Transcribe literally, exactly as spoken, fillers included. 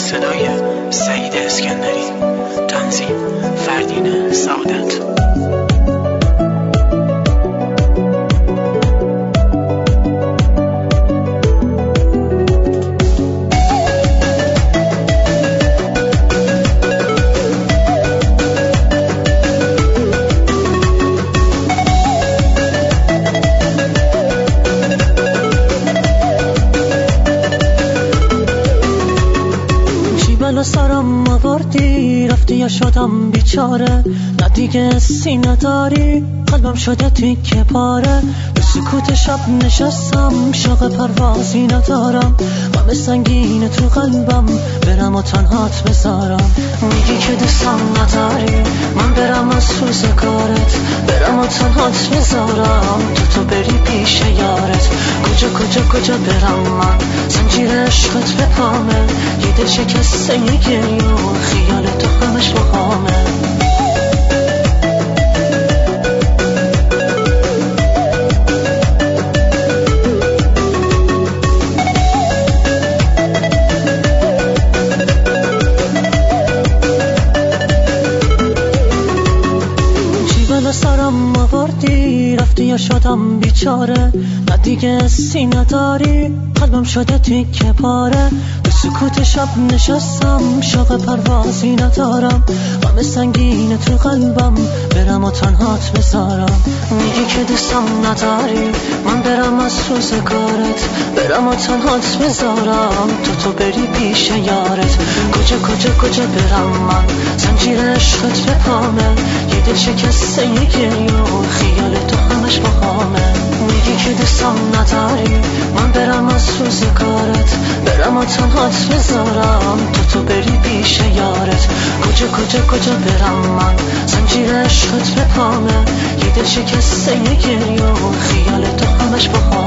صدای سعید اسکندری، تنظیم فردین سعادت. سرم آوردی رفتی یا شدم بیچاره، نه دیگه سینه داری قلبم شده تیکه پاره. به سکوت شب نشستم شوق پروازی ندارم، غم سنگین تو قلبم برم و تنهات بذارم. میگی که دوستم نداری من برم از سوز کارت، برم و تنهات بذارم تو تو بری پیش یارت. کجا کجا کجا برم من زنجیر عشقت به پامه، یه دل شکسته یه گریه و خیال تو همش بخامه. سرم آوردی رفتی یا شدم بیچاره، نه دیگه سینه داری قلبم شده تیکه پاره. به سکوت شب نشستم شوق پروازی ندارم، غم سنگین تو قلبم برم و تنهات بذارم. میگی که دوستم نداری من برم از سوز کارت، برم و تنهات بذارم تو تو بری پیش یارت. کجا کجا کجا برم من زنجیر عشقت به پامه، یه دل شکسته یه گریه و خیال تو همش بخامه. میگی که دوستم نداری من برم از سوز کارت، برم و تنهات بذارم تو تو بری پیش یارت. کجا کجا کجا برم من زنجیر عشقت به پامه، یه دل شکسته یه گریه و خیال تو همش بخامه.